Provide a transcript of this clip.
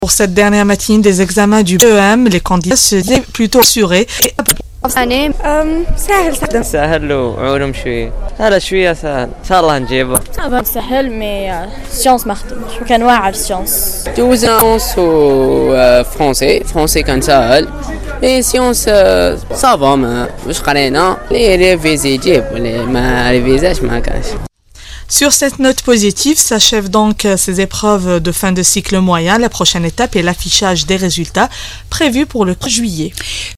Pour cette dernière matinée des examens du BEM, les candidats se disaient plutôt assurés et سهل سهل له علوم شوية هلا شوية سهل إن شاء الله نجيبه سهل مي سcience ما خدمش وكان واعر science 12 ans au français كان سهل et science ça va ما مش قرينا لي ريفيزي يجيب ولا ما ريفيزاش ما كانش. Sur cette note positive, s'achèvent donc ces épreuves de fin de cycle moyen. La prochaine étape est l'affichage des résultats prévus pour le 3 juillet.